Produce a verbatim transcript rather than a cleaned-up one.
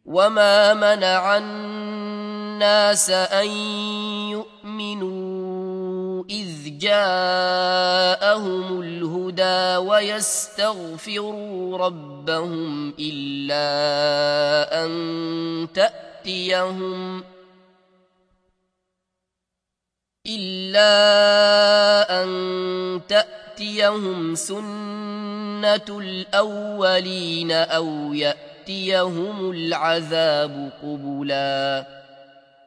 وما منع الناس أن يؤمنوا إذ جاءهم الهدى ويستغفروا ربهم إلا أن تأتيهم إلا أن تأتيهم سنة الأولين أو يأتيهم العذاب قبلا